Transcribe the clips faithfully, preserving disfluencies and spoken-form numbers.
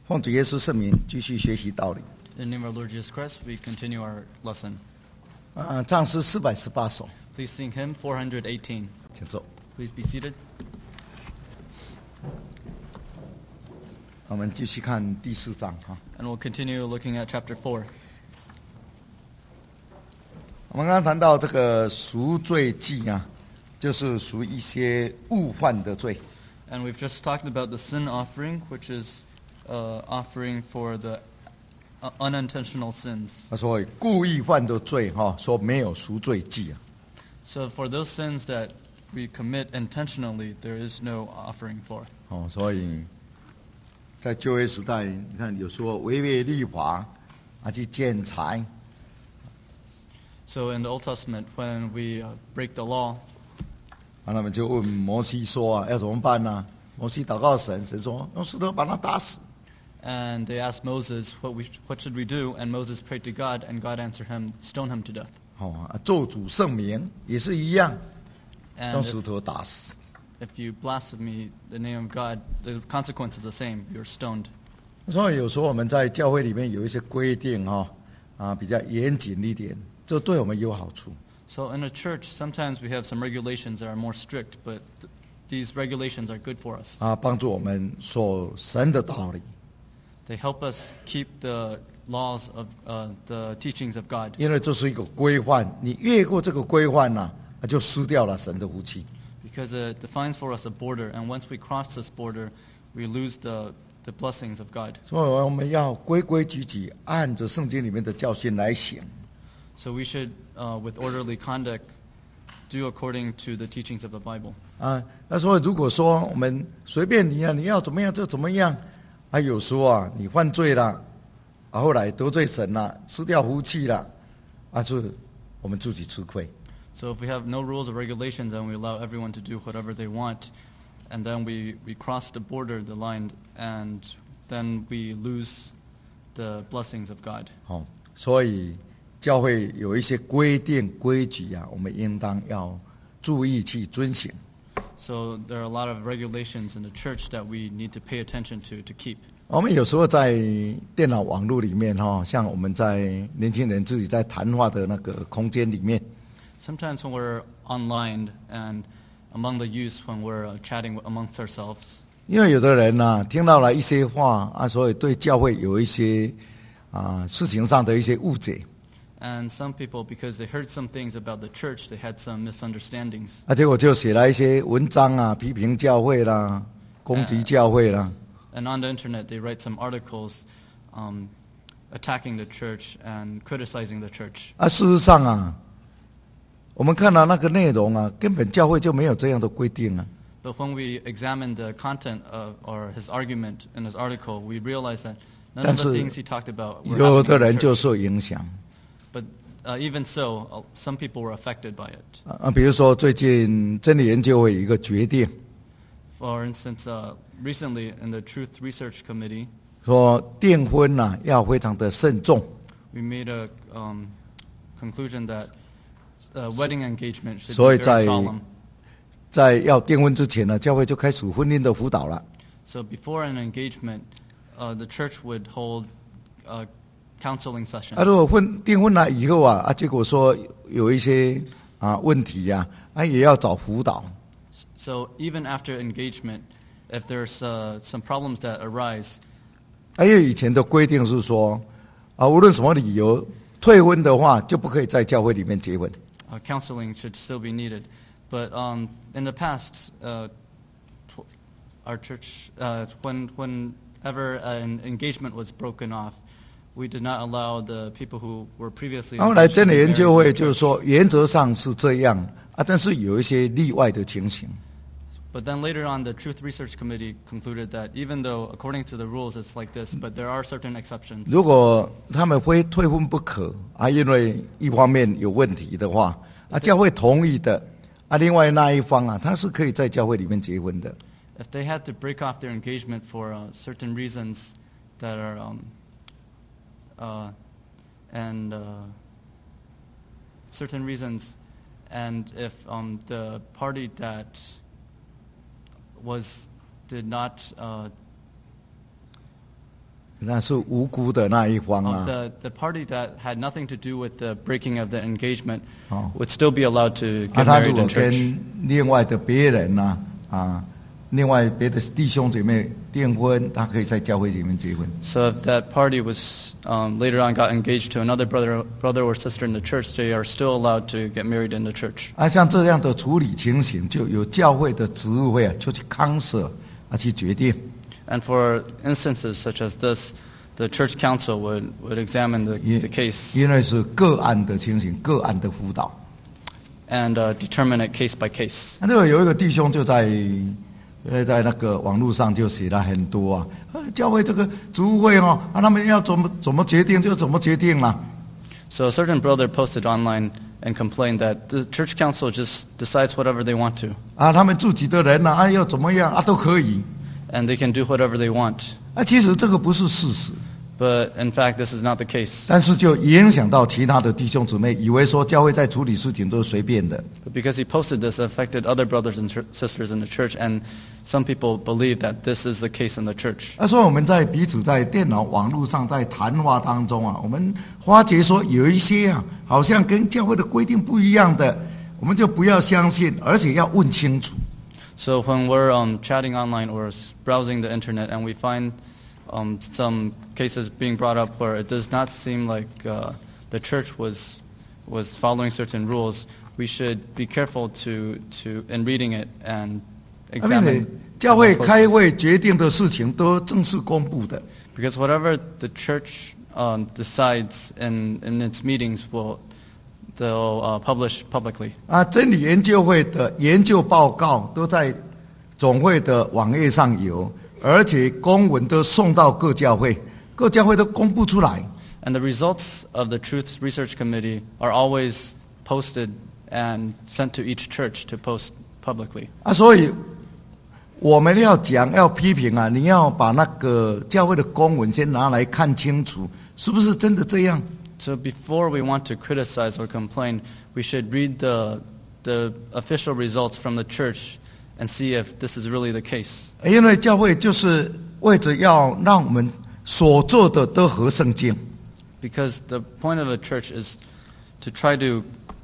奉主耶稣圣名，继续学习道理。 In the name of our Lord Jesus Christ, we continue our lesson. 啊，唱诗四百十八首， Please sing hymn four eighteen. 请坐。 Please be seated. 我们继续看第四章哈。 And we'll continue looking at chapter four. 我们刚刚谈到这个赎罪祭啊，就是赎一些误犯的罪。 And we've just talked about the sin offering, which is uh, offering for the uh, unintentional sins. 他说故意犯的罪哈，说没有赎罪祭啊。 So for those sins that we commit intentionally, there is no offering for. 哦，所以在旧约时代，你看有时候违背律法啊，去建财。 So in the Old Testament, when we uh, break the law, 啊，他们就问摩西说啊，要怎么办呢、啊？摩西祷告神，神说用石头把他打死。 and they asked Moses, what, we, what should we do? And Moses prayed to God, and God answered him, stone him to death. 哦，啊咒诅圣名也是一样，用 And 石 if, 头打死。 if you blaspheme the name of God, the consequence is the same. You're stoned. 所以有时候我们在教会里面有一些规定哈、哦，啊比较严谨一点，这对我们有好处。 So in a church, sometimes we have some regulations that are more strict, but th- these regulations are good for us. 啊，帮助我们守神的道理， They help us keep the laws of uh, the teachings of God. 因为这是一个规范，你越过这个规范呐、啊，就失掉了神的福气。 Because it defines for us a border, and once we cross this border, we lose the, the blessings of God. 所以我们要规规矩矩，按着圣经里面的教训来行。 So we should, uh, with orderly conduct, do according to the teachings of the Bible. 啊，那所以如果说我们随便你啊，你要怎么样就怎么样，啊，有时候啊，你犯罪了，啊，后来得罪神了，失掉福气了，啊，是我们自己吃亏。 So if we have no rules or regulations and we allow everyone to do whatever they want, and then we, we cross the border, the line, and then we lose the blessings of God. 好、所以教会有一些规定规矩啊，我们应当要注意去遵行。 So there are a lot of regulations in the church that we need to pay attention to, to keep. 我们有时候在电脑网络里面哈、像我们在年轻人自己在谈话的那个空间里面， Sometimes when we're online and among the youth, when we're uh, chatting amongst ourselves, 因为有的人呐、听到了一些话啊，所以对教会有一些啊事情上的一些误解 and some people, because they heard some things about the church, they had some misunderstandings. 啊，结果就写了一些文章啊，批评教会啦，攻击教会啦。 And on the internet, they write some articles um, attacking the church and criticizing the church. 啊，事实上啊，我们看到那个内容啊，根本教会就没有这样的规定啊。 But when we examine the content of or his argument in his article, we realize that none of the 但是 things he talked about were 有 happening 的 in the 人就 church. 受影响 But uh, even so, uh, some people were affected by it. 啊，比如说最近真理研究会有一个决定， For instance, uh, recently in the Truth Research Committee, 说订婚呐、要非常的慎重。 we made a um, conclusion that uh, wedding engagement should 所以 be 在 very solemn. 在要订婚之前呢，教会就开始婚姻的辅导了。 So before an engagement, uh, the church would hold uh, counseling 啊， sessions. 如果婚订婚了以后啊，啊，结果说有一些啊问题呀、啊，啊也要找辅导。 So even after engagement, if there's uh, some problems that arise, 还有以前的规定是说，啊，无论什么理由退婚的话，就不可以在教会里面结婚。 uh, counseling should still be needed. But um, in the past, uh, tw- our church, uh, when whenever an engagement was broken off, we did not allow the people who were previously 后来 engaged to 真 be 理研 married 究 in 会 the 就是 church. 说，原则上是这样啊，但是有一些例外的情形。 But then later on, the Truth Research Committee concluded that even though, according to the rules, it's like this, but there are certain exceptions. 如果他们非退婚不可啊，因为一方面有问题的话，啊，教会同意的啊，另外那一方啊，他是可以在教会里面结婚的。 If they had to break off their engagement for uh, certain reasons that are, um, uh, and uh, certain reasons, and if um, the party that was did not uh, 那是无辜的那一方 of 啊。 the, the party that had nothing to do with the breaking of the engagement 哦， would still be allowed to 啊， get 他如 married 果 in church. 跟另外的别人呐、啊，啊，另外别的弟兄姐妹订婚，他可以在教会里面结婚。 So if that party was um, later on got engaged to another brother, brother or sister in the church, they are still allowed to get married in the church. 啊，像这样的处理情形，就有教会的职务会啊，就去康舍啊去决定。 And for instances such as this, the church council would, would examine the, 因 the case 因为是个案的情形，个案的辅导。 and uh, determine it case by case. 那这个有一个弟兄就在，呃，在那个网络上就写了很多啊，呃教会这个职务会哦，啊，他们要怎么怎么决定就怎么决定嘛。 So a certain brother posted online and complained that the church council just decides whatever they want to, 啊，他们自己的人呐、啊，要怎么样啊，都可以。 and they can do whatever they want. 啊，其实这个不是事实， But in fact, this is not the case. 但是就影响到其他的弟兄姊妹，以为说教会在处理事情都是随便的。 But because he posted this, it affected other brothers and ch- sisters in the church, and some people believe that this is the case in the church. 啊，所以我们在彼此在电脑网络上在谈话当中啊，我们发觉说有一些啊，好像跟教会的规定不一样的，我们就不要相信，而且要问清楚。 So when we're um, chatting online or s- browsing the internet and we find um, some cases being brought up where it does not seem like uh, the church was was following certain rules, we should be careful to, to in reading it and 啊，并且 examine. 教会 more closely. 开会决定的事情都正式公布的。 Because whatever the church um, decides in, in its meetings, will they'll uh, publish publicly. 啊，真理研究会的研究报告都在总会的网页上有，而且公文都送到各教会，各教会都公布出来。 And the results of the Truth Research Committee are always posted and sent to each church to post publicly. 啊，所以我们要讲要批评啊，你要把那个教会的公文先拿来看清楚，是不是真的这样？ So before we want to criticize or complain, we should read the, the official results from the church and see if this is really the case. 因为教会就是为着要让我们所做的都合圣经。 Because the point of a church is to try to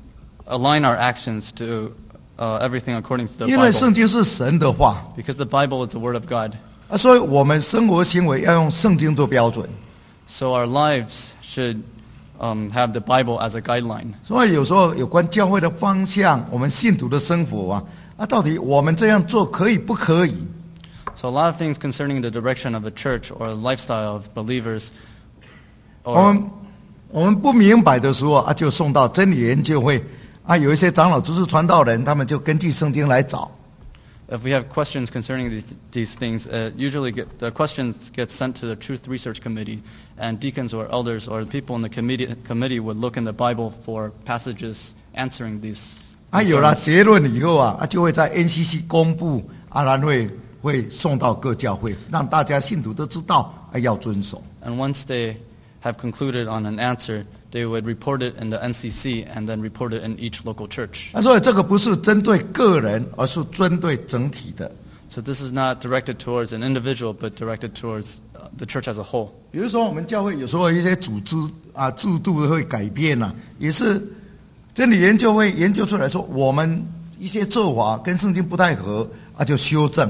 align our actions to uh, everything according to the 因为 Bible. 圣经是神的话 Because the Bible is the Word of God. 啊，所以我们生活行为要用圣经做标准。 So our lives should um, have the Bible as a guideline. 所以有时候有关教会的方向，我们信徒的生活啊，啊，到底我们这样做可以不可以？ So a lot of things concerning the direction of a church or a lifestyle of believers, 我 or 们我们不明白的时候啊，就送到真理研究会啊，有一些长老、知识传道人，他们就根据圣经来找。 if we have questions concerning these, these things, uh, usually get, the questions get sent to the Truth Research Committee, and deacons or elders or people in the committee, committee would look in the Bible for passages answering these. 啊， these 有了 sermons. 结论以后啊，啊，就会在 N C C 公布，啊，然会会送到各教会，让大家信徒都知道啊，要遵守。 And once they have concluded on an answer, they would report it in the N C C and then report it in each local church. 啊，所以这个不是针对个人，而是针对整体的。 So this is not directed towards an individual, but directed towards uh, the church as a whole. 比如说，我们教会有时候一些组织啊制度会改变啊，也是真理研究会研究出来说，我们一些做法跟圣经不太合啊，就修正。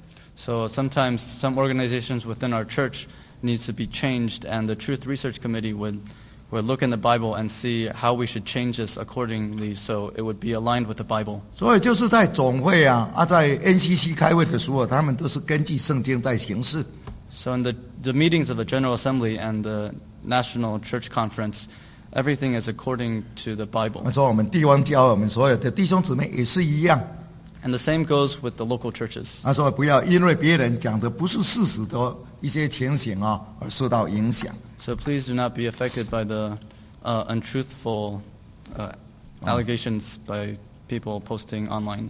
So sometimes some organizations within our church needs to be changed, and the Truth Research Committee would, would look in the Bible and see how we should change this accordingly so it would be aligned with the Bible. 所以就是在总会啊啊，在 N C C 开会的时候，他们都是根据圣经在行事。 So in the, the meetings of the General Assembly and the National Church Conference, everything is according to the Bible. 那说我们地方教会，我们所有的弟兄姊妹也是一样。 And the same goes with the local churches. 他说不要因为别人讲的不是事实的一些情形啊，而受到影响。 So please do not be affected by the uh, untruthful uh, allegations by people posting online.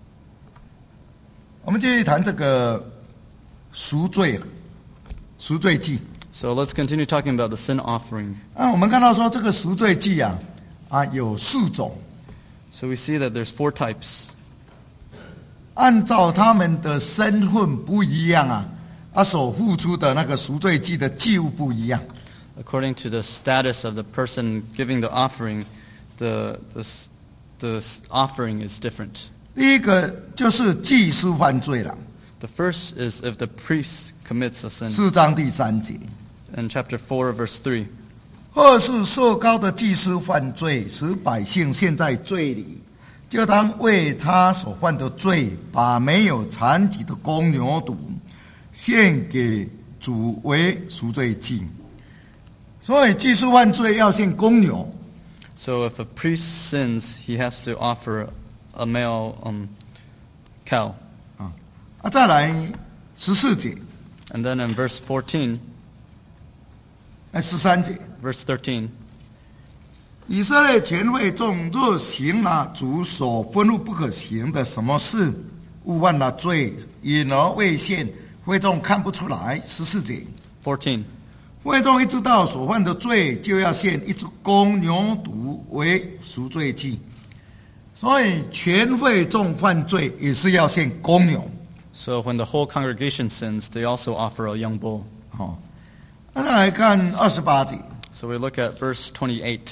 我们继续谈这个赎罪，赎罪祭。 So let's continue talking about the sin offering. 啊，我们看到说这个赎罪祭啊，啊有四种， So we see that there's four types. 按照他们的身份不一样啊， 啊所付出的那个赎罪祭的祭物不一样。 According to the status of the person giving the offering, the, the, the offering is different. 第一个就是祭司犯罪了， The first is if the priest commits a sin. 四章第三节。 In chapter four, verse three. 或是受膏的祭司犯罪，使百姓陷在罪里，就当为他所犯的罪，把没有残疾的公牛犊献给主为赎罪祭。所以祭司犯罪要献公牛。 So if a priest sins, he has to offer a male um, cow. 啊，啊，再来十四节， And then in verse fourteen, 哎，十三节， verse thirteen, 以色列全会众若行了主所吩咐不可行的什么事，误犯了罪，因而未献，会众看不出来。十四节， fourteen. 会众一知道所犯的罪，就要献一只公牛犊为赎罪祭。所以全会众犯罪也是要献公牛。 So when the whole congregation sins, they also offer a young bull. 好，那再来看二十八节。 So we look at verse twenty-eight.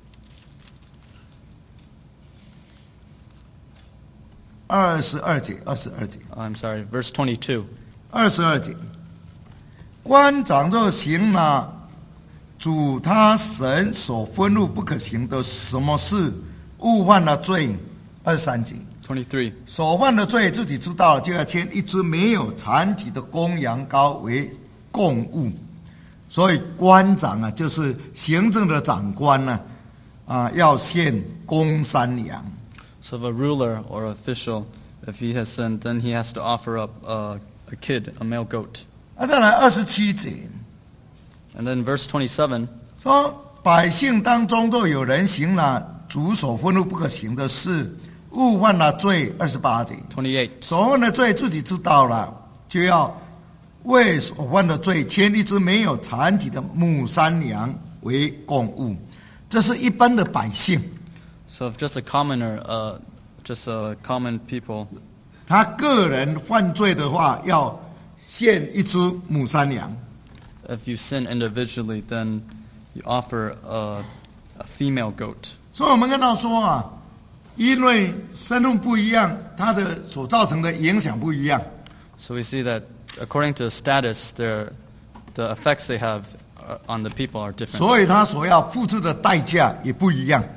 二十二节，二十二节， I'm sorry, verse twenty-two. 二十二节。官长若行了主他神所吩咐不可行的什么事，误犯了罪。二十三节。 twenty-three. 所犯的罪自己知道，就要牵一只没有残疾的公羊羔为供物。所以官长啊，就是行政的长官呢、啊，啊，要献公山羊。 So if a ruler or official, if he has sinned, then he has to offer up a, a kid, a male goat. 啊，再来二十七节， And then verse twenty-seven, 说百姓当中若有人行了主所吩咐不可行的事，误犯了罪。二十八节， twenty-eight. 所犯的罪自己知道了，就要为所犯的罪牵一只没有残疾的母山羊为供物。这是一般的百姓， So if just a commoner, uh, just a common people, 他个人犯罪的话，要献一只母山羊。 if you sin individually, then you offer a, a female goat. 所以我们看到说啊，因为身份不一样，它的所造成的影响不一样。 So we see that according to status, their, the effects they have uh, on the people are different. 所以他所要付出的代价也不一样。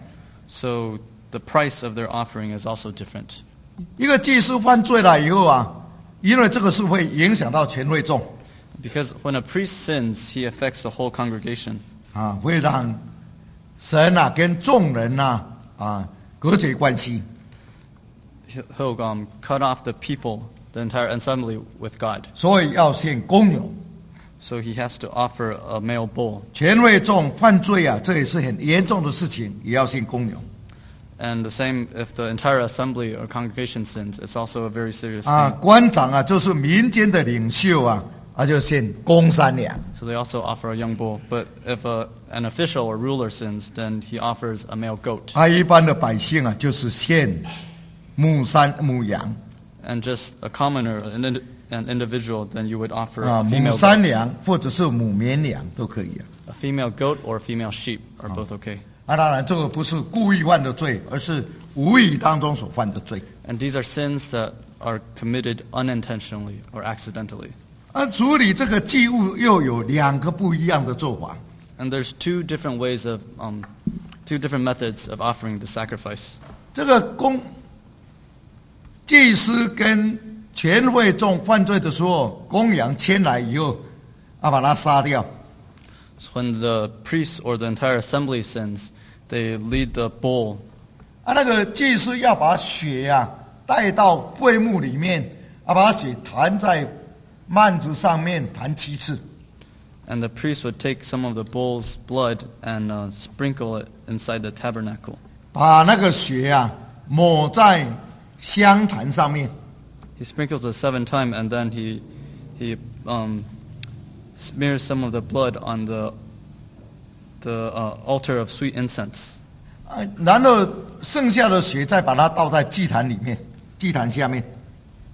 So the price of their offering is also different. 一个祭司犯罪了以后啊，因为这个是会影响到全会众 Because when a priest sins, he affects the whole congregation. 啊，会让神啊跟众人呐 啊, 啊隔绝关系。 He'll he'll, um, cut off the people, the entire assembly with God. 所以要献公牛。 So he has to offer a male bull. 全会众犯罪啊，这也是很严重的事情，也要献公牛 And the same, if the entire assembly or congregation sins, it's also a very serious 啊。 thing. 官长啊，就是民间的领袖啊，啊就献公山羊。 So they also offer a young bull. But if a, an official or ruler sins, then he offers a male goat. 啊，一般的百姓啊，就是献母山母羊 And just a commoner, an, indi- an individual, then you would offer 啊， a 母 female 山 goat. 羊或者是母绵羊都可以啊。 A female goat or a female sheep are both okay. 啊，当然这个不是故意犯的罪，而是无意当中所犯的罪。 And these are sins that are committed unintentionally or accidentally. 啊，处理这个祭物又有两个不一样的做法。 And there's two different ways of, um, two different methods of offering the sacrifice. 这个公祭司跟全会众犯罪的时候，公羊牵来以后，啊，把它杀掉。 So when the priests or the entire assembly sins, they lead the bull. 啊，那个祭司要把血啊带到会幕里面，啊，把血弹在幔子上面弹七次。 And the priest would take some of the bull's blood and uh, sprinkle it inside the tabernacle. 把那个血啊抹在香坛上面， He sprinkles it seven times, and then he he um, smears some of the blood on the the uh, altar of sweet incense. 啊，然后剩下的血再把它倒在祭坛里面，祭坛下面。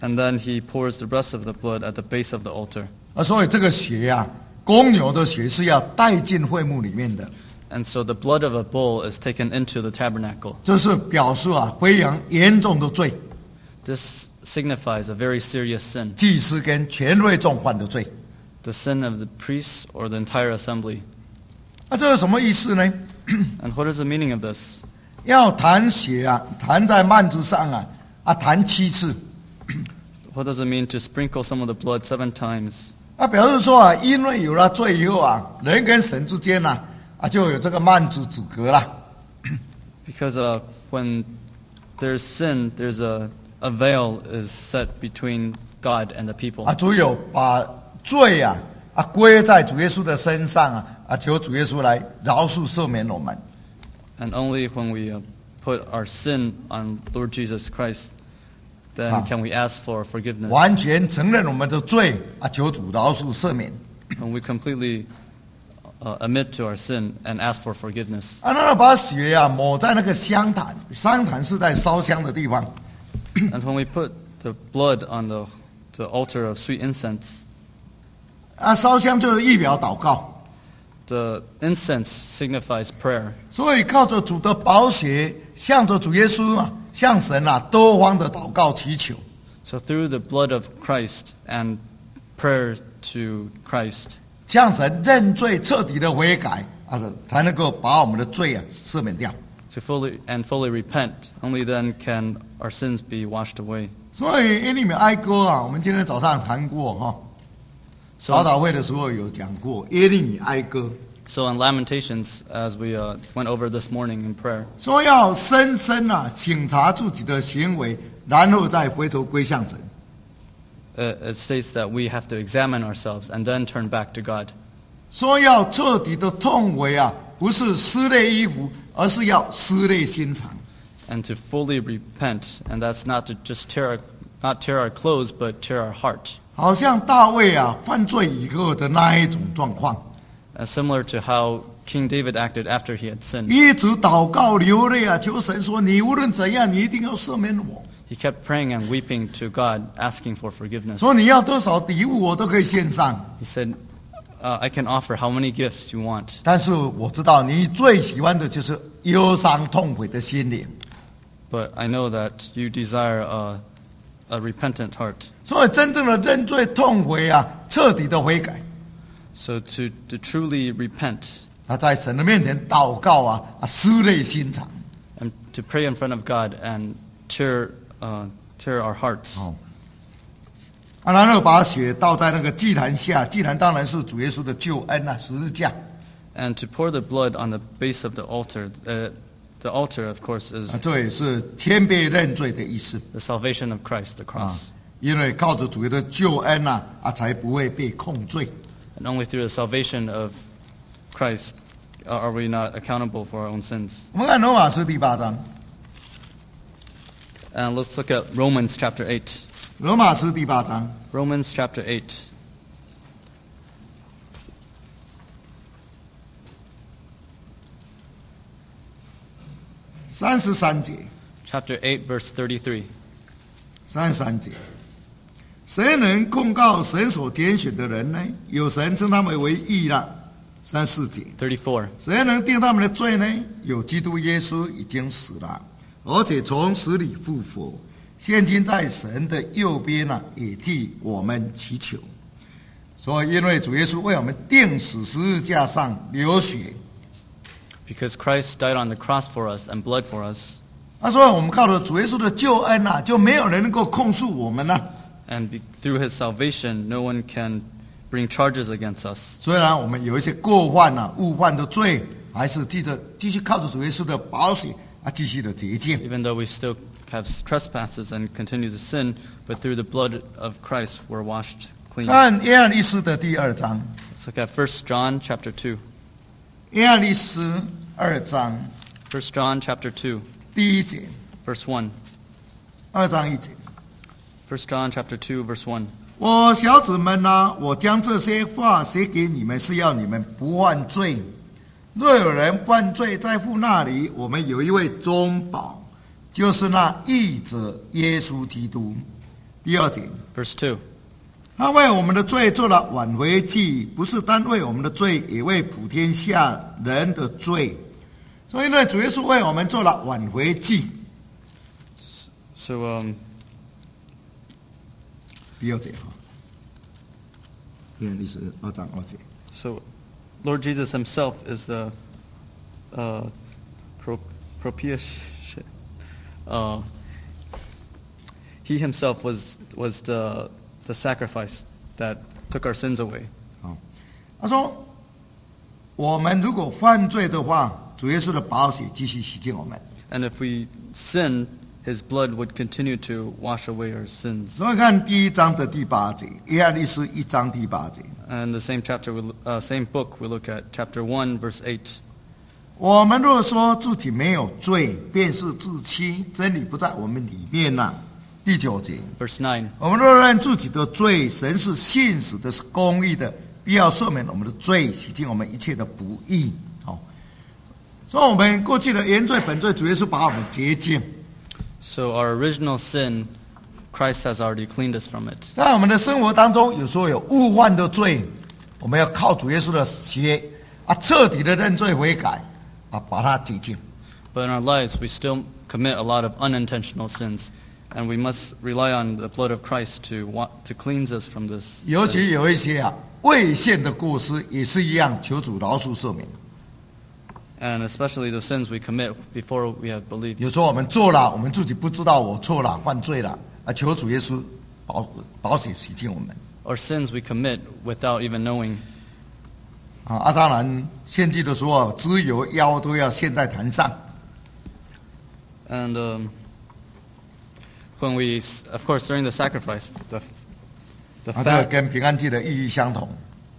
And then he pours the rest of the blood at the base of the altar. 啊，所以这个血啊，公牛的血是要带进会幕里面的， And so the blood of a bull is taken into the tabernacle. 这是表示啊非常严重的罪， This signifies a very serious sin, 祭司跟全会众犯的罪。 the sin of the priests or the entire assembly. 那、这是什么意思呢？ And what is the meaning of this? 要弹血啊，弹在幔子上啊，啊弹七次， What does it mean to sprinkle some of the blood seven times? 啊表示说啊，因为有了罪以后啊，人跟神之间呐啊就有这个幔子阻隔了。 Because uh, when there's sin, there's a, a veil is set between God and the people. 啊，只有把罪啊啊归在主耶稣的身上啊啊，求主耶稣来饶恕赦免我们。 And only when we uh, put our sin on Lord Jesus Christ, then Ah. can we ask for forgiveness. 完全承认我们的罪啊，求主饶恕赦免。 When we completely uh, admit to our sin and ask for forgiveness. 啊，那把血啊抹在那个香坛，香坛是在烧香的地方。 And when we put the blood on the, the altar of sweet incense, 啊，烧香就是预表祷告， the incense signifies prayer. 所以靠着主的宝血，向着主耶稣啊，向神啊多方的祷告祈求。 So through the blood of Christ and prayer to Christ, 向神认罪，彻底的悔改啊，才能够把我们的罪啊赦免掉。 to fully and fully repent, only then can our sins be washed away. 所以耶利米哀歌啊，我们今天早上谈过哈， So, 早祷会的时候有讲过耶利米哀歌， so in Lamentations, as we uh, went over this morning in prayer, 说要深深啊省察自己的行为，然后再回头归向神。 uh, it states that we have to examine ourselves and then turn back to God. 说要彻底的痛悔啊，不是撕裂衣服，而是要撕裂心肠。 And to fully repent, and that's not to just tear our, not tear our clothes, but tear our heart. 好像大卫啊犯罪以后的那一种状况， Uh, similar to how King David acted after he had sinned. 一直祷告流泪啊，求神说：“你无论怎样，你一定要赦免我。 He kept praying and weeping to God, asking for forgiveness. 说你要多少礼物，我都可以献上。 He said, uh, I can offer how many gifts you want, 但是我知道你最喜欢的就是忧伤痛悔的心灵。 but I know that you desire a, a repentant heart. 所以真正的认罪痛悔啊，彻底的悔改， So to, to truly repent 他在神的面前祷告啊啊，撕裂心肠。 and to pray in front of God and tear, uh, tear our hearts. 哦，啊，然后把血倒在那个祭坛下，祭坛当然是主耶稣的救恩啊，十字架。 And to pour the blood on the base of the altar. Uh, the altar, of course, is 啊，这也是谦卑认罪的意思 the salvation of Christ, the 啊 cross. 因为靠着主耶稣的救恩啊啊，才不会被控罪。 And only through the salvation of Christ are we not accountable for our own sins. 我们看罗马书第八章， And let's look at Romans chapter eight. 罗马书第八章 Romans chapter eight. 三十三节， Chapter eight, verse thirty-three. 三十三节，谁能控告神所拣选的人呢？有神称他们为义了。三十四节， thirty-four. 谁能定他们的罪呢？有基督耶稣已经死了，而且从死里复活，现今在神的右边呢、啊，也替我们祈求。所以，因为主耶稣为我们钉死十字架上流血， Because Christ died on the cross for us and bled for us. 他说我们靠着主耶稣的救恩啊，就没有人能够控诉我们了、啊。 And be, through his salvation, no one can bring charges against us. 虽然我们有一些过犯啊、误犯的罪，还是记着继续靠着主耶稣的宝血啊，继续的洁净。 Even though we still have trespasses and continue to sin, but through the blood of Christ we're washed clean. 看约翰一书的第二章， Let's look at First John chapter two. 约翰一书二章 First John chapter two, 第一节， verse one. 二章一节。 First John chapter two, verse one. 我小子们呐、我将这些话写给你们，是要你们不犯罪。若有人犯罪，在父那里，我们有一位中保，就是那义者耶稣基督。 第二节， Verse two. 他为我们的罪做了挽回祭，不是单为我们的罪，也为普天下人的罪。所以呢，主耶稣为我们做了挽回祭。 So, um, 第二节哈，约翰一书二章二节。 so Lord Jesus himself is the uh, pro- propitiation. Uh, he himself was was the the sacrifice that took our sins away. 好，他说，我们如果犯罪的话，主耶稣的宝血继续洗净我们。 And if we sin, his blood would continue to wash away our sins. 所以看第一章的第八节，约翰一书一章第八节。 And the same chapter, we, lo- uh, same book, we look at chapter one, verse eight. 我们若说自己没有罪，便是自欺，真理不在我们里面呐、第九节， Verse nine. 我们若认自己的罪，神是信实的，是公义的，必要赦免我们的罪，洗净我们一切的不义。好，所以我们过去的原罪、本罪，主耶稣把我们洁净。 So our original sin, Christ has already cleaned us from it. 在我们的生活当中，有时候有误犯的罪，我们要靠主耶稣的血啊，彻底的认罪悔改啊，把它洁净。 But in our lives, we still commit a lot of unintentional sins. And we must rely on the blood of Christ to wa- to cleanse us from this. 尤其有一些啊未现的过失，也是一样，求主饶恕赦免。 And especially the sins we commit before we have believed. 有时候我们做了，我们自己不知道我错了，犯罪了啊，求主耶稣保保险洗净我们 Or sins we commit without even knowing. 啊啊！当然，献祭的时候，脂油腰都要献在坛上。 And um, when we, s- of course, during the sacrifice, the the 啊，这个 fat, 跟平安祭的意义相同。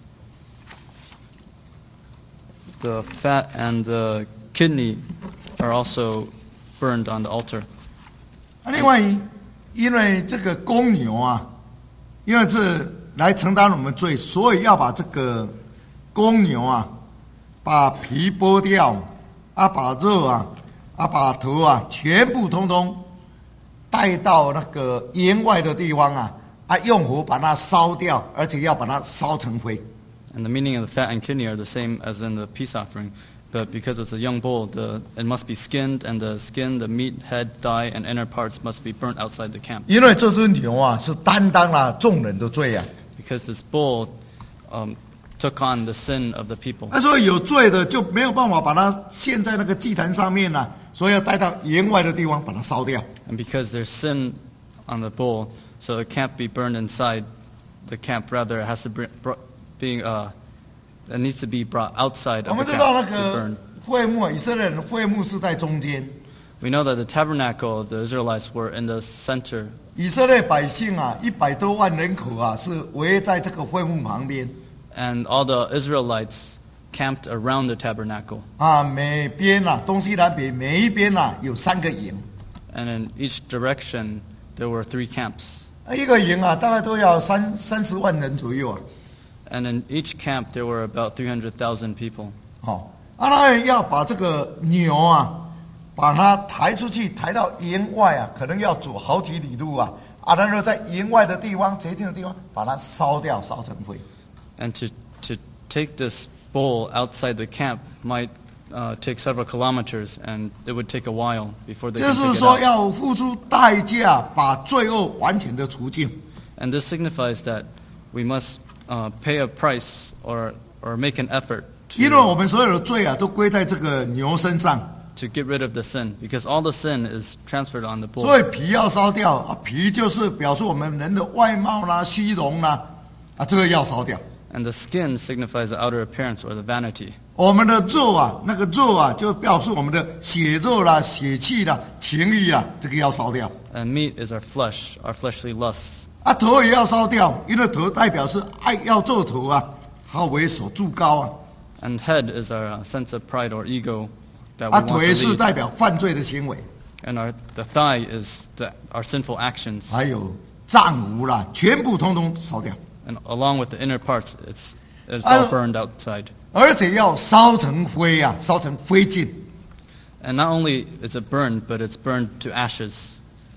the fat and the kidney are also burned on the altar. 啊，另外，因为这个公牛啊，因为是来承担我们罪，所以要把这个公牛啊，把皮剥掉，啊，把肉啊，啊，把头啊，全部通通带到那个营外的地方啊，啊，用火把它烧掉，而且要把它烧成灰。 And the meaning of the fat and kidney are the same as in the peace offering. But because it's a young bull, the, it must be skinned, and the skin, the meat, head, thigh, and inner parts must be burnt outside the camp. 因为这只牛啊，是担当了众人的罪啊， Because this bull um, took on the sin of the people. 那所以有罪的就没有办法把它献在那个祭坛上面了、所以要带到营外的地方把它烧掉。 And because there's sin on the bull, so it can't be burned inside the camp. Rather, it has to be br- being uh, it needs to be brought outside 我 of the 们知道那 camp to 个 burn. 会幕，以色列人的会幕是在中间， We know that the tabernacle of the Israelites were in the center, 以色列百姓啊，一百多万人口啊，是围在这个会幕旁边 and all the Israelites camped around the tabernacle. 啊，每边啊，东西南北每一边啊有三个营， And in each direction, there were three camps. 啊一个营啊大概都要三三十万人左右啊， And in each camp, there were about three hundred thousand people. 好、啊，那要把这个牛啊，把它抬出去，抬到营外啊，可能要走好几里路啊，啊，然后在营外的地方、洁净的地方把它烧掉，烧成灰。 And to, to take this bull outside the camp might uh, take several kilometers, and it would take a while before they 就 can 是 take it 说 out. 要付出代价，把罪恶完全的除尽。 And this signifies that we must uh, pay a price or, or make an effort 因为我 to, 们所有的罪啊，都归在这个牛身上， to get rid of the sin, because all the sin is transferred on the 所以 bull. 皮要烧掉啊，皮就是表示我们人的外貌啦、虚荣啦，啊，这个要烧掉。 And the skin signifies the outer appearance or the vanity. 我们的肉啊，那个肉啊，就表示我们的血肉啦、血气啦、情欲啊，这个要烧掉。 And meat is our flesh, our fleshly lusts. 啊，头也要烧掉，因为头代表是爱要做头啊，好为所助高啊。 And head is our uh, sense of pride or ego that 啊， we want 腿 to 是 lead. 代表犯罪的行为， And our, the thigh is the, our sinful actions. 还有脏腑啦，全部通通烧掉， And along with the inner parts, it's, it's I all don't- burned outside. 而且要烧成灰啊，烧成灰烬。 And not only is it burned, but it's burned to ashes.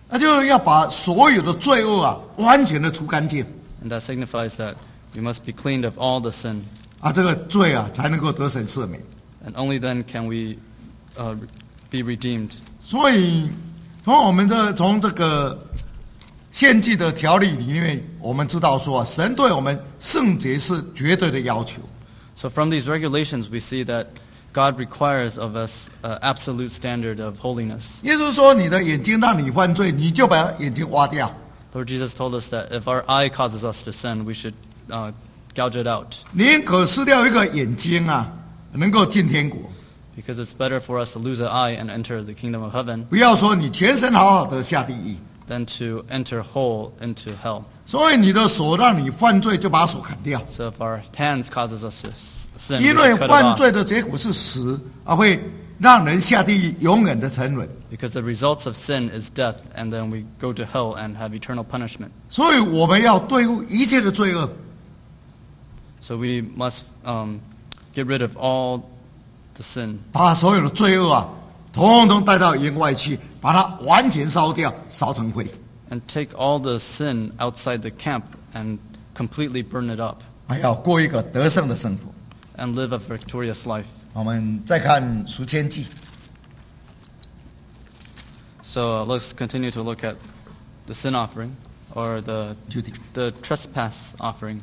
那就要把所有的罪恶啊完全的除干净 And that signifies that we must be cleaned of all the sin. 啊，这个罪啊才能够得神赦免。 And only then can we uh, be redeemed. 所以从我们的从这个献祭的条例里面，我们知道说，神对我们圣洁是绝对的要求。 So from these regulations, we see that God requires of us an absolute standard of holiness. 耶稣说：“你的眼睛让你犯罪，你就把眼睛挖掉。 Lord Jesus told us that if our eye causes us to sin, we should uh, gouge it out. 宁可失掉一个眼睛啊，能够进天国， Because it's better for us to lose an eye and enter the kingdom of heaven 不要说你全身好好的下地狱。 than to enter whole into hell. 所以你的手让你犯罪，就把手砍掉， So if our hands causes us to s- sin, we 因为 should cut it 犯 off. 罪的结果是死，而会让人下地狱，永远的沉沦。 Because the results of sin is death, and then we go to hell and have eternal punishment. 所以我们要对付一切的罪恶。 So we must um, get rid of all the sin 把所有的罪恶啊，统统带到营外去，把它完全烧掉，烧成灰。 and take all the sin outside the camp and completely burn it up 还要过一个得胜的生活。 and live a victorious life. 我们再看赎愆记， So uh, let's continue to look at the sin offering or the 就地。 the trespass offering.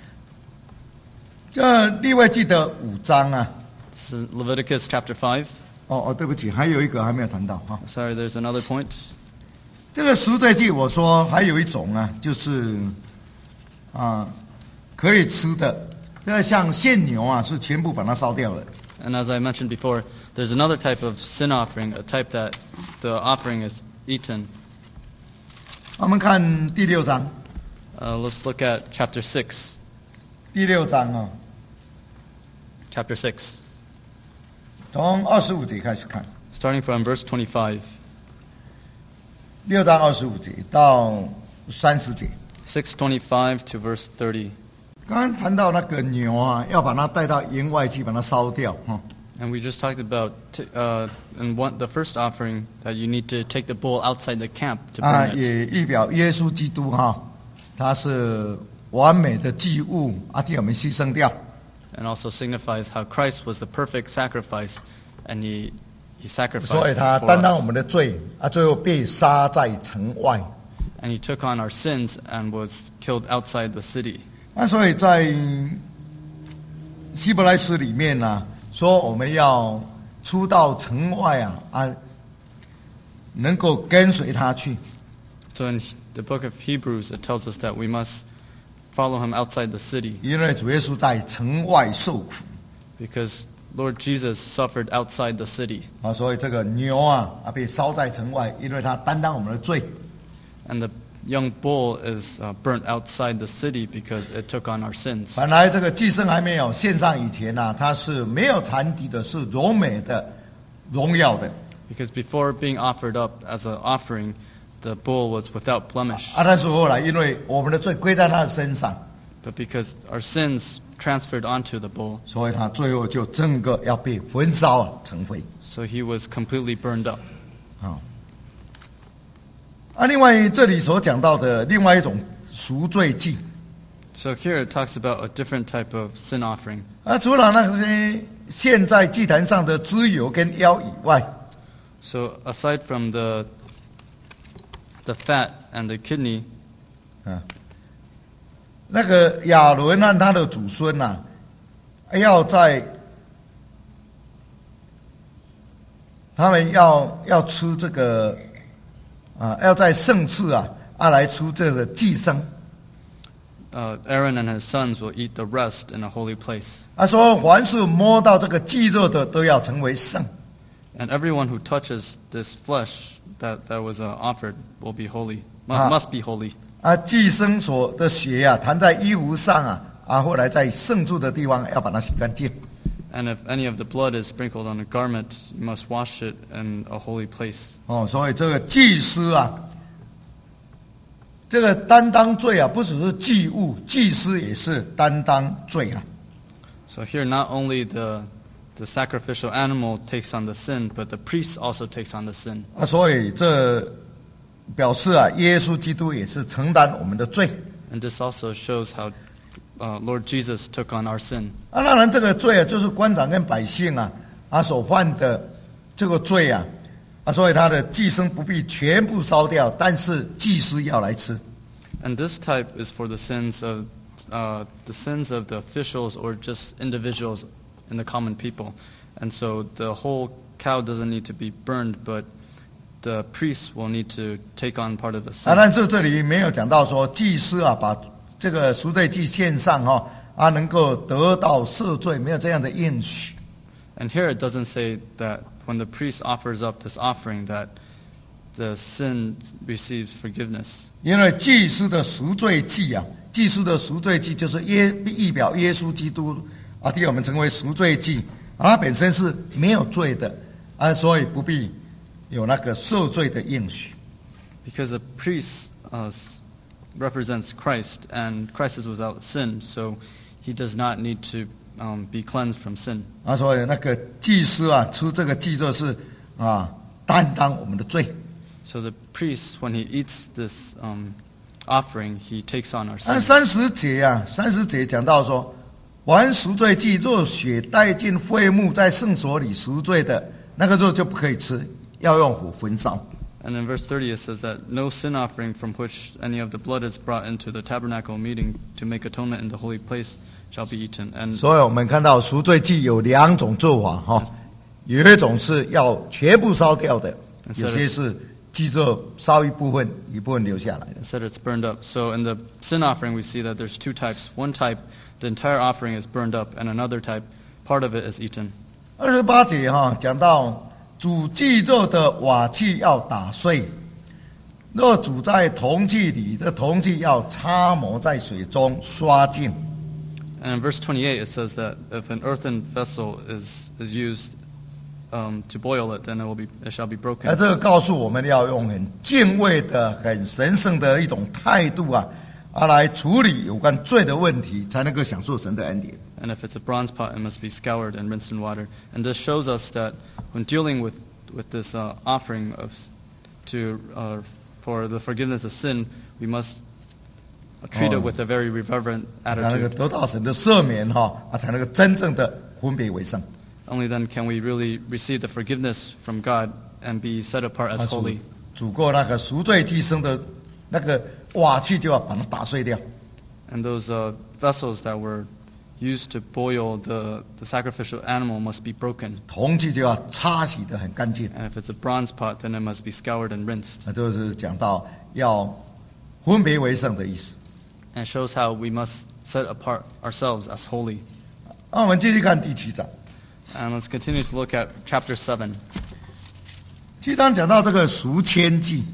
这利未记的五章啊， This is Leviticus chapter five. 哦哦，对不起，还有一个还没有谈到哈。 Sorry, there's another point. 这个赎罪祭，我说还有一种啊，就是啊可以吃的，这个像献牛啊，是全部把它烧掉了。 And as I mentioned before, there's another type of sin offering, a type that the offering is eaten. 我们看第六章， Uh, let's look at chapter six. 第六章啊， Chapter six, 从二十五节开始看， starting from verse twenty-five. 六章二十五节到三十节。 six twenty-five to verse thirty. 刚刚谈到那个牛啊，要把它带到营外去，把它烧掉哈。 And we just talked about t- uh, in one, the first offering that you need to take the bull outside the camp to 啊， burn it. 也预表耶稣基督哈，他是完美的祭物啊，替我们牺牲掉。 And also signifies how Christ was the perfect sacrifice, and he, he 所以 sacrificed 他 for 担当我 us. 们的罪啊，最后被杀在城外。 And he took on our sins and was killed outside the city. 那所以在希伯来书里面呢、说我们要出到城外啊啊，能够跟随他去。 So in the book of Hebrews, it tells us that we must follow him outside the city 因为主耶稣在城外受苦 because Lord Jesus suffered outside the city. 啊，所以这个牛啊啊被烧在城外，因为他担当我们的罪。 And the young bull is uh, burnt outside the city because it took on our sins. 本来这个祭牲还没有献上以前呢、它是没有残敌的，是柔美的、荣耀的。 Because before being offered up as an offering, the bull was without blemish. 啊，但是后来因为我们的罪归在他的身上， But because our sins transferred onto the bull, 所以他最后就整个要被焚烧啊成灰。 so he was completely burned up. 啊，啊，另外这里所讲到的另外一种赎罪祭 So here it talks about a different type of sin offering. 啊，除了那些献在祭坛上的脂油跟腰以外， So aside from the the fat and the kidney, 啊，那个亚伦和他的祖孙呐、啊，要在他们要要吃这个啊，要在圣次啊啊来出这个祭牲。 uh, Aaron and his sons will eat the rest in a holy place. 他说，凡是摸到这个祭肉的，都要成为圣。 And everyone who touches this flesh that, that was uh, offered will be holy, mu- Ah. must be holy. 啊，祭牲所的血啊，弹在衣服上啊，啊，后来在圣处的地方要把它洗干净。 And if any of the blood is sprinkled on a garment, you must wash it in a holy place. 哦，所以这个祭司啊，这个担当罪啊，不只是祭物，祭司也是担当罪啊。 So here not only the, the sacrificial animal takes on the sin, but the priest also takes on the sin. 啊，所以这表示啊，耶稣基督也是承担我们的罪。 And this also shows how uh, Lord Jesus took on our sin. 啊，当然这个罪啊，就是官长跟百姓啊啊所犯的这个罪啊啊，所以他的祭牲不必全部烧掉，但是祭司要来吃。 And this type is for the sins of uh, the sins of the officials or just individuals in the common people. And so the whole cow doesn't need to be burned, but the priests will need to take on part of the 啊， sin. 但是这里没有讲到说祭司啊把这个赎罪祭献上哈啊能够得到赦罪，没有这样的应许。 And here it doesn't say that when the priest offers up this offering that the sin receives forgiveness. 因为祭司的赎罪祭啊，祭司的赎罪祭就是耶预表耶稣基督啊，替我们成为赎罪祭，啊，他本身是没有罪的啊，所以不必有那个赦罪的应许。 Because a priest uh, represents Christ, and Christ is without sin, so he does not need to um, be cleansed from sin. 啊，所以那个祭司啊，出这个祭就是啊，担当我们的罪。 So the priest, when he eats this um, offering, he takes on our 按 sin. 三十节啊，三十节讲到说，玩赎罪祭若血带进会幕，在圣所里赎罪的那个肉就不可以吃，要用火焚烧。 And in verse thirty it says that no sin offering from which any of the blood is brought into the tabernacle meeting to make atonement in the holy place shall be eaten. And 所以我们看到赎罪祭有两种做法哈，有一种是要全部烧掉的，有些是鸡肉烧一部分，一部分留下来的。 instead it's burned up. So in the sin offering we see that there's two types. One type, the entire offering is burned up, and another type, part of it is eaten. 二十八节哈讲到煮鸡肉的瓦器要打碎，若煮在铜器里，这铜器要擦抹在水中刷净。 And in verse twenty-eight it says that if an earthen vessel is, is used um, to boil it, then it will be it shall be 那 broken. 这个告诉我们要用很敬畏的、很神圣的一种态度啊，啊来处理有关罪的问题，才能够享受神的恩典。 And if it's a bronze pot, it must be scoured and rinsed in water. And this shows us that when dealing with, with this uh, offering of to uh, for the forgiveness of sin, we must treat Oh. it with a very reverent 才能够 attitude. 得到神的赦免哈，啊才能够真正的分别为圣。 Only then can we really receive the forgiveness from God and be set apart as 啊煮 holy. 煮过那个赎罪祭牲的那个瓦器就要把它打碎掉。 And those uh, vessels that were used to boil the, the sacrificial animal must be broken. 铜器就要擦洗得很干净。 And if it's a bronze pot, then it must be scoured and rinsed. 那就是讲到要分别为圣的意思。 And it shows how we must set apart ourselves as holy. 那我们继续看第七章。 And let's continue to look at chapter seven. 七章讲到这个赎愆祭。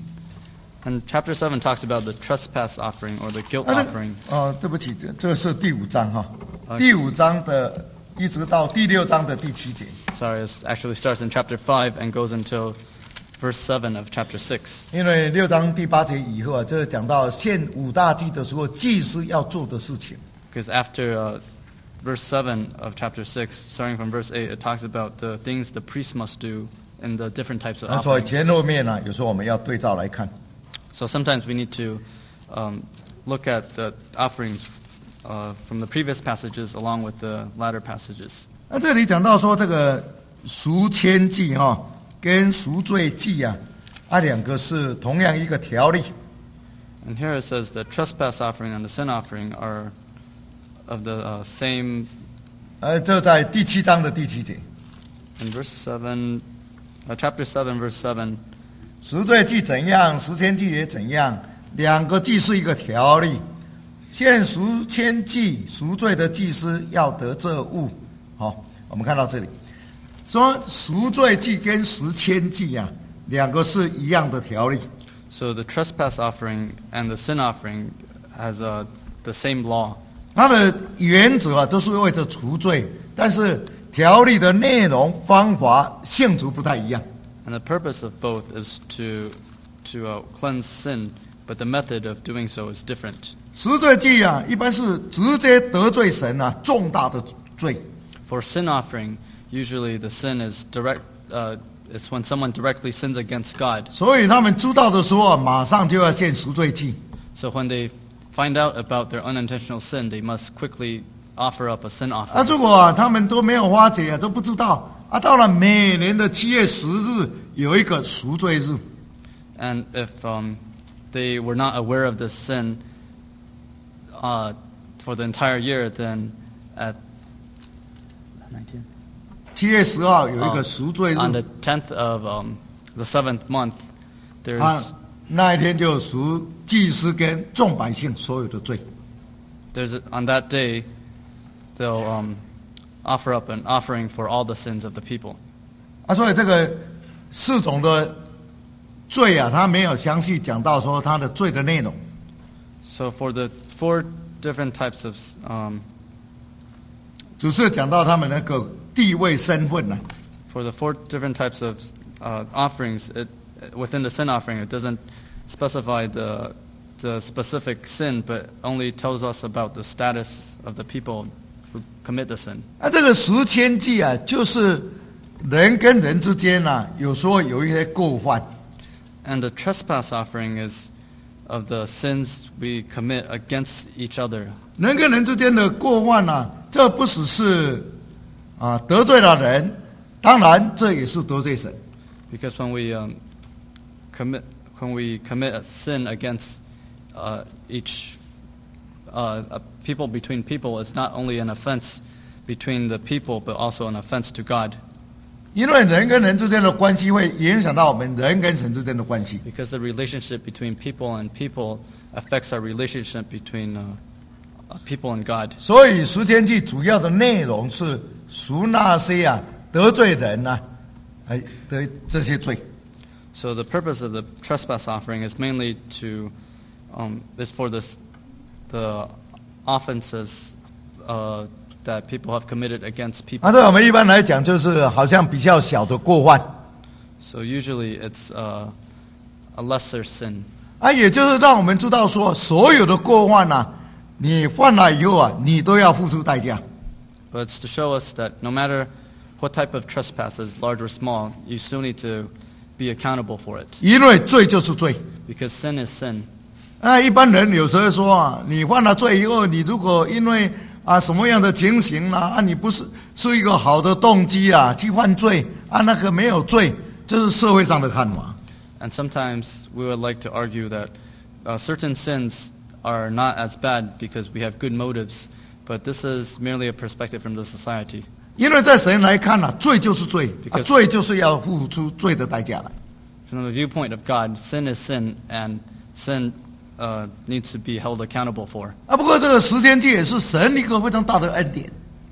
And chapter seven talks about the trespass offering or the guilt 啊 offering. 那哦，对不起，这这个是第五章哈。 啊第五章的一直到第六章的第七节。 Sorry, it actually starts in chapter five and goes until verse seven of chapter six. 因为六章第八节以后啊，就是讲到献五大祭的时候，祭司要做的事情。 Because after uh, verse seven of chapter six, starting from verse eight, it talks about the things the priest must do in the different types of 那所以 offerings. 前后面呢、有时候我们要对照来看。 So sometimes we need to um, look at the offerings uh, from the previous passages along with the latter passages. 那这里讲到说这个赎愆祭哈、跟赎罪祭啊，啊两个是同样一个条例。 And here it says the trespass offering and the sin offering are of the uh, same. 呃，这在第七章的第七节。 In verse seven, uh, chapter seven, verse seven, 赎罪祭怎样，赎愆祭也怎样，两个祭是一个条例。献赎愆祭赎罪的祭司要得这物。好，我们看到这里说赎罪祭跟赎愆祭啊，两个是一样的条例。 so the trespass offering and the sin offering has uh, the same law. 它的原则啊都是为着除罪，但是条例的内容、方法、性质不太一样。 And the purpose of both is to to uh, cleanse sin, but the method of doing so is different. 赎罪祭啊，一般是直接得罪神啊，重大的罪。 For sin offering, usually the sin is direct, uh, It's when someone directly sins against God. 所以他们知道的时候，马上就要献赎罪祭。 So when they find out about their unintentional sin, they must quickly offer up a sin 啊， offering. 如果啊他们都没有发觉啊，都不知道啊，到了每年的七月十日有一个赎罪日。 And if um, they were not aware of this sin uh, for the entire year, then at 七月十号有一个赎罪日， on the tenth of um, the seventh month, there's 啊，那一天就赎祭司跟众百姓所有的罪。 there's a, on that day they'll um, offer up an offering for all the sins of the people. 啊，所以这个四种的罪啊，他没有详细讲到说他的罪的内容。 So for the four different types of um, 只是讲到他们那个地位身份呢、啊。 for the four different types of uh, offerings, it, within the sin offering, it doesn't specify the the specific sin, but only tells us about the status of the people who commit the sin. 啊，这个赎愆祭啊，就是人跟人之间啊，有时候有一些过犯。 And the trespass offering is of the sins we commit against each other. 人跟人之间的过犯啊，这不只是啊得罪了人，当然这也是得罪神。 Because when we um, commit when we commit a sin against uh, each uh, a people between people, it's not only an offense between the people, but also an offense to God. 因为人跟人之间的关系会影响到我们人跟神之间的关系。 Because the relationship between people and people affects our relationship between uh, uh, people and God. 所以赎愆祭主要的内容是赎那些啊得罪人啊，哎的这些罪。 So the purpose of the trespass offering is mainly to um, is for this the offenses uh, that people have committed against people. 啊，对我们一般来讲就是好像比较小的过犯 So usually it's uh, a lesser sin. 啊，也就是让我们知道说，所有的过犯啊，你犯了以后啊，你都要付出代价。 But it's to show us that no matter what type of trespasses, large or small, you still need to be accountable for it. 因为罪就是罪 Because sin is sin. 啊，一般人有时候说啊，你犯了罪以后，你如果因为啊什么样的情形啦、啊，啊，你不是是一个好的动机啊，去犯罪啊，那个没有罪，这是社会上的看法。 And sometimes we would like to argue that uh, certain sins are not as bad because we have good motives, but this is merely a perspective from the society. 因为在神来看啊，罪就是罪，啊， Because- 罪就是要付出罪的代价来。 From the viewpoint of God, sin is sin, and sin uh, needs to be held accountable for. 啊，不过这个时间祭也是神一个非常大的恩典。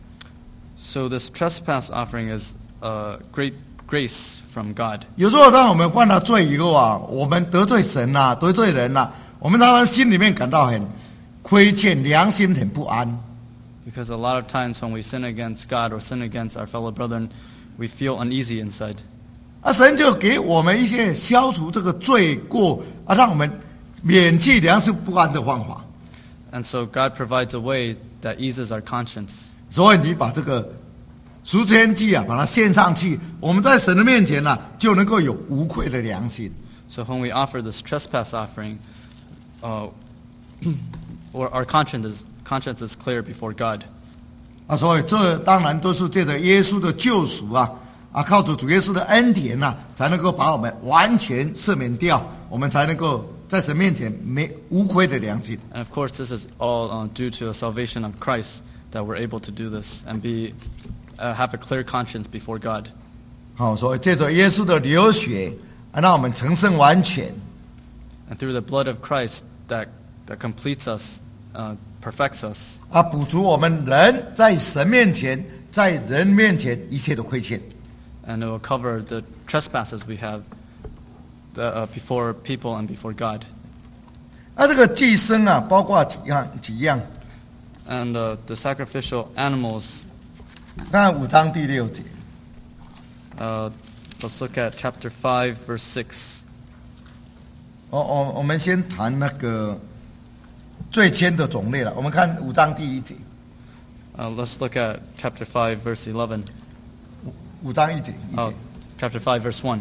So this trespass offering is a great grace from God. 有时候当我们犯了罪以后啊，我们得罪神呐、啊，得罪人呐、啊，我们当然心里面感到很亏欠，良心很不安。 Because a lot of times when we sin against God or sin against our fellow brethren, we feel uneasy inside. 啊，神就给我们一些消除这个罪过啊，让我们免去良心不安的方法。 And so God provides a way that eases our conscience. 所以你把这个赎愆祭啊，把它献上去，我们在神的面前呢、啊，就能够有无愧的良心。 So when we offer this trespass offering, uh, or our conscience is, conscience is clear before God. 啊，所以这当然都是借着耶稣的救赎啊，啊，靠着主耶稣的恩典呐、啊，才能够把我们完全赦免掉，我们才能够在神面前没无愧的良心。 And of course, this is all uh, due to the salvation of Christ that we're able to do this and be uh, have a clear conscience before God. 好，所以借着耶稣的流血，啊，让我们成圣完全。 And through the blood of Christ that, that completes us, uh, perfects us, 啊，补足我们人在神面前，在人面前一切的亏欠。 and it will cover the trespasses we have the, uh, before people and before God. 啊，这个祭牲啊，包括几样几样？ And uh, the sacrificial animals, 看五章第六节。 uh, let's look at chapter five, verse six. 我我我们先谈那个最谦的种类了。我们看五章第一节， Uh, let's look at chapter five, verse eleven. 五章一节一节。 Oh, chapter five, verse one.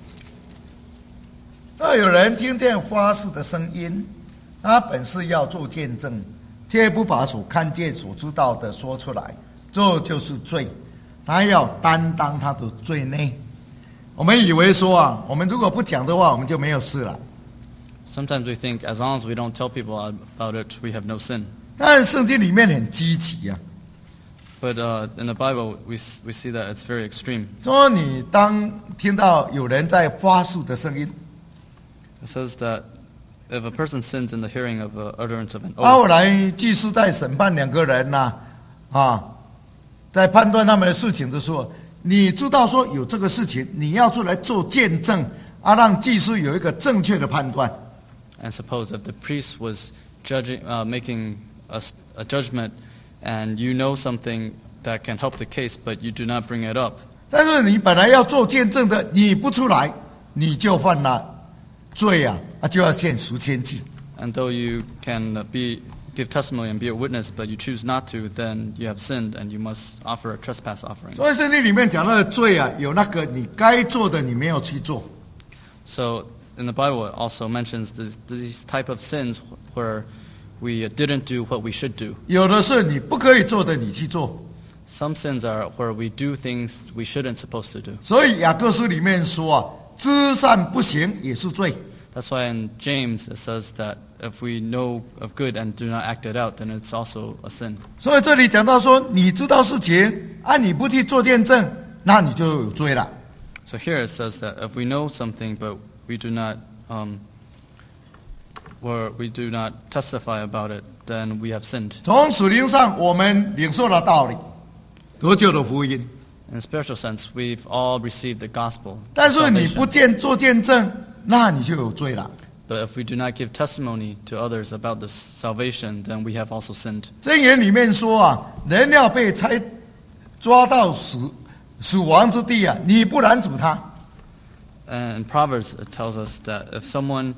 若有人听见发誓的声音，他本是要做见证，却不把所看见、所知道的说出来，这就是罪。他要担当他的罪孽。我们以为说啊，我们如果不讲的话，我们就没有事了。 Sometimes we think as long as we don't tell people about it, we have no sin. 但圣经里面很积极啊， But uh, in the Bible, we we see that it's very extreme. 说你当听到有人在发誓的声音， It says that if a person sins in the hearing of the utterance of an 啊，后 oath, 来祭司在审判两个人呐、啊，啊，在判断他们的事情的时候，你知道说有这个事情，你要出来做见证，啊，让祭司有一个正确的判断。 and suppose if the priest was judging, uh, making a, s- a judgment, and you know something that can help the case, but you do not bring it up, 但是你本来要做见证的，你不出来，你就犯了罪啊，啊，就要献赎愆祭。 and though you can uh, be give testimony and be a witness, but you choose not to, then you have sinned, and you must offer a trespass offering. 所以圣经里面讲到的罪啊，有那个你该做的你没有去做， So in the Bible, it also mentions this, these type of sins where we didn't do what we should do. 有的是你不可以做的你去做。 Some sins are where we do things we shouldn't supposed to do. 所以雅各书里面说啊，知善不行也是罪。 That's why in James it says that if we know of good and do not act it out, then it's also a sin. 所以这里讲到说，你知道事情啊，你不去做见证，那你就有罪了。 So here it says that if we know something but we do not, um, or we do not testify about it, then we have sinned. 从属灵上，我们领受了道理，得救的福音。 In a spiritual sense, we've all received the gospel. 但是你不 salvation. 见做见证，那你就有罪了。 But if we do not give testimony to others about this salvation, then we have also sinned. 箴言里面说啊，人要被拆抓到死死亡之地啊，你不拦阻他， And in Proverbs, it tells us that if someone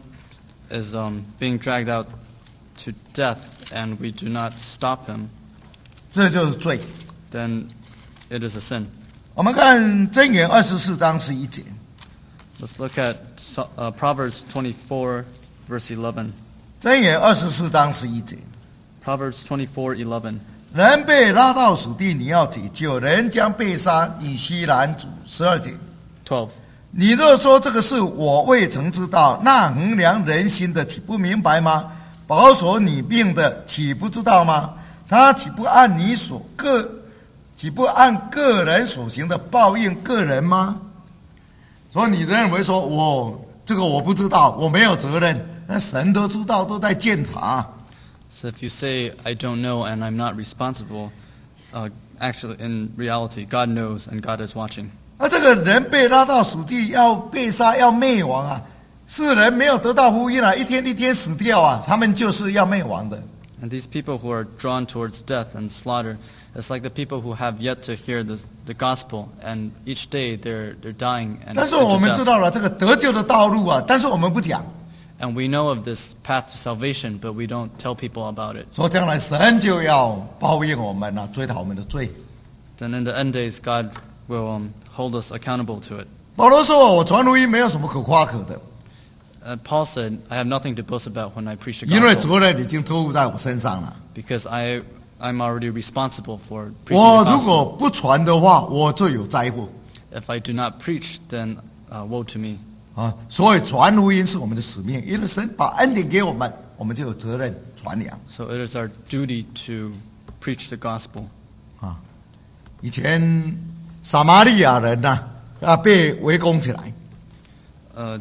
is um, being dragged out to death and we do not stop him, 这就是罪。 then it is a sin. 我们看箴言二十四章十一节， Let's look at so- uh, Proverbs twenty-four, verse eleven. 箴言二十四章十一节， Proverbs twenty-four, eleven. 人被拉到死地，你要解救；人将被杀，你须拦阻。十二节， twelve. 你若说这个事我未曾知道，那衡量人心的岂不明白吗？保守你命的岂不知道吗？他岂不按你所个，岂不按个人所行的报应个人吗？所以你认为说我这个我不知道，我没有责任，那神都知道，都在监察。 So if you say, I don't know and I'm not responsible, uh, actually, in reality, God knows and God is watching. 那这个人被拉到死地，要被杀，要灭亡啊！世人没有得到福音啊，一天一天死掉啊，他们就是要灭亡的。 And these people who are drawn towards death and slaughter, it's like the people who have yet to hear the, the gospel, and each day they're, they're dying and 但是我 into 们知 death. 道了这个得救的道路啊，但是我们不讲， And we know of this path to salvation, but we don't tell people about it. 说将来神就要报应我们啊，追讨我们的罪。 Then in the end days, God will um, hold us accountable to it. 保罗说：“我传福音没有什么可夸可的， Uh, Paul said, I have nothing to boast about when I preach the 因为 gospel, 责任已经托付在我身上了。 because I, I'm already responsible for preaching 我 the 如果 gospel. 不传的话，我就有灾祸 If I do not preach, then uh, woe to me. 啊！所以传福音是我们的使命，因为神把恩典给我们，我们就有责任传扬 So it is our duty to preach the gospel. 啊。以前撒玛利亚人呐、啊，被围攻起来， Uh,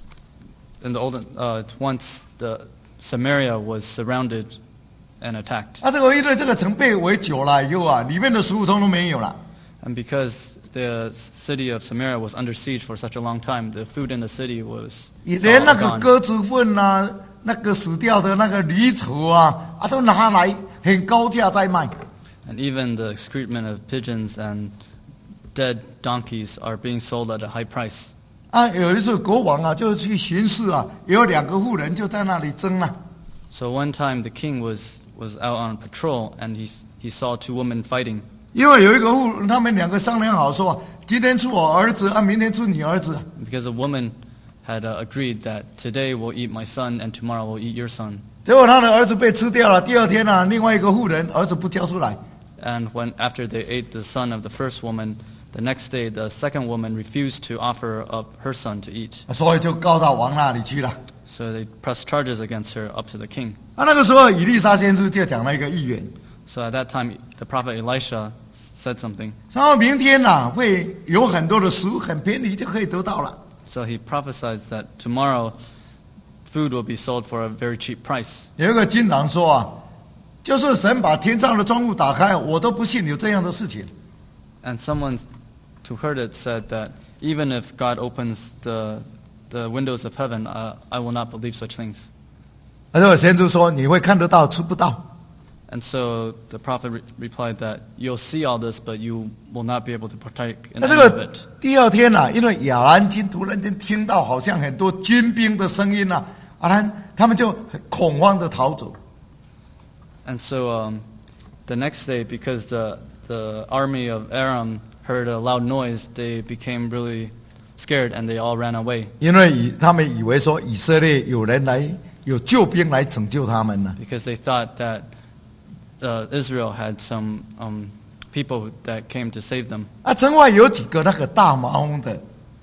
in the olden, uh, once the Samaria was surrounded and attacked, 啊，这个因为这个城被围久了以后啊，里面的食物通通没有了。 and because the city of Samaria was under siege for such a long time, the food in the city was 连 all 那个 gone. 鸽子粪呐、那个死掉的那个驴头啊，啊，都拿来很高价在卖。 And even the excrement of pigeons and dead donkeys are being sold at a high price. 啊，有一次国王啊，就去巡视啊，有两个妇人就在那里争啊。 So one time the king was, was out on patrol and he, he saw two women fighting. 因为有一个妇，他们两个商量好说， 今天出我儿子啊，明天出你儿子。 because a woman had uh, agreed that today we'll eat my son and tomorrow we'll eat your son. 结果他的儿子被吃掉了。第二天啊，另外一个妇人儿子不交出来， And when after they ate the son of the first woman, the next day the second woman refused to offer up her son to eat. 所以就告到王那里去了。 So they pressed charges against her up to the king. 啊，那个时候以利沙先知就讲了一个预言， So at that time, the prophet Elisha said something. 说明天呐、会有很多的食物很便宜就可以得到了。 So he prophesied that tomorrow food will be sold for a very cheap price. 有一个经常说啊，就是神把天上的窗户打开，我都不信有这样的事情。 And someone who heard it said that even if God opens the, the windows of heaven, uh, I will not believe such things. 而且我先知说你会看得到，吃不到。 And so the prophet re- replied that you'll see all this, but you will not be able to partake in 那这 any of 个 it. 第二天呐、因为亚兰军突然间听到好像很多军兵的声音呐、啊，他他们就很恐慌的逃走。 And so um, the next day, because the, the army of Aram heard a loud noise, they became really scared and they all ran away. 因为以他们以为说以色列有人来有救兵来拯救他们呢， Because they thought that uh, Israel had some um, people that came to save them. 啊，城外有几个那个大麻风的，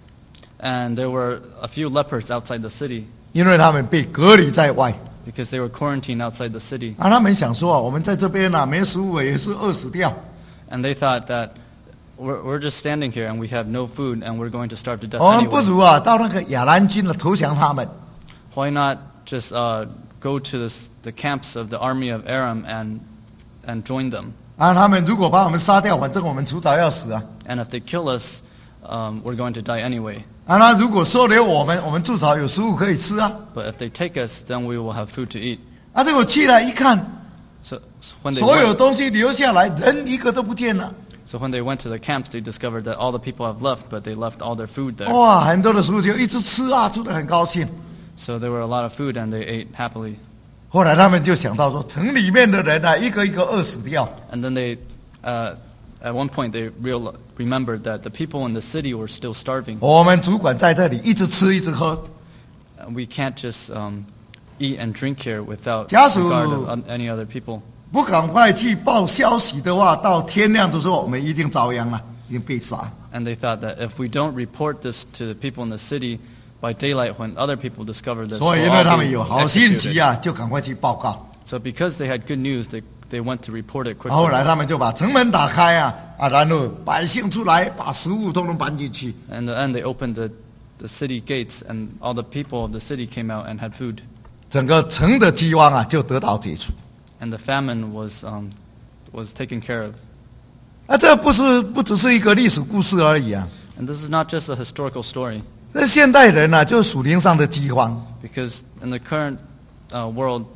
And there were a few lepers outside the city 因为他们被隔离在外。 because they were quarantined outside the city. 啊，他们想说啊，我们在这边呐、没食物也是饿死掉。 And they thought that we're, we're just standing here and we have no food and we're going to starve to death 我们不 anyway. 如啊，到那个亚兰军了投降他们。 Why not just uh, go to this, the camps of the army of Aram and, and join them? 啊，他们如果把我们杀掉，反正我们迟早要死啊。 And if they kill us, um, we're going to die anyway. 啊，那如果收留我们，我们至少有食物可以吃啊。 But if they take us, then we will have food to eat. 啊，结果去了一看， So, so when they 所有 went, 东西留下来，人一个都不见了。 so when they went to the camps, they discovered that all the people have left, but they left all their food there. 哇，很多的食物就一直吃啊，吃得很高兴。 So there were a lot of food and they ate happily. 后来他们就想到说，城里面的人啊，一个一个饿死掉。 And then they, uh, at one point, they real, remembered that the people in the city were still starving. 我们主管在这里一直吃一直喝， And we can't just um, eat and drink here without 假使- regard of um, any other people. 不赶快去报消息的话，到天亮的时候，我们一定遭殃了，一定被杀。 And they thought that if we don't report this to the people in the city, by daylight when other people discover this, 所以 we'll 因为 all 他们 be 有好信息 executed. 啊，就赶快去报告。 So because they had good news, they, they went to report it 后来 quickly. 他们就把城门打开啊，啊，然后百姓出来，把食物通通搬进去。 And in the end, they opened the, the city gates and all the people of the city came out and had food. 整个城的饥荒啊，就得到解除。 And the famine was, um, was taken care of. 啊，这不是不只是一个历史故事而已啊， And this is not just a historical story, 这现代人啊，就是属灵上的饥荒。 because in the current uh, world,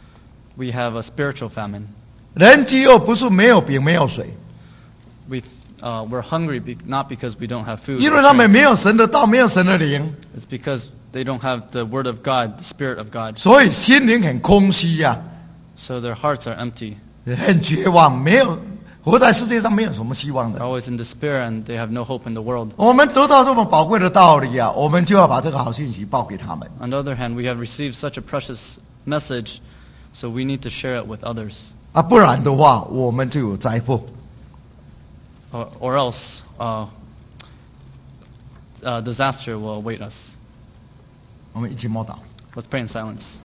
we have a spiritual famine. 人饥饿不是没有饼没有水， We, uh, we're hungry be, not because we don't have food. 因 or 为他们 drink. 没有神的道，没有神的灵， It's because they don't have the Word of God, the Spirit of God. 所以心灵很空虚呀、 So their hearts are empty. 很绝望，没有活在世界上没有什么希望 They're 的。 always in despair and they have no hope in the world. 我们得到这么宝贵的道理啊，我们就要把这个好信息报给他们。 On the other hand, we have received such a precious message, so we need to share it with others. 啊，不然的话，我们就有灾祸。 Or, or else, uh, uh, disaster will await us. 我们一起默祷。 Let's pray in silence.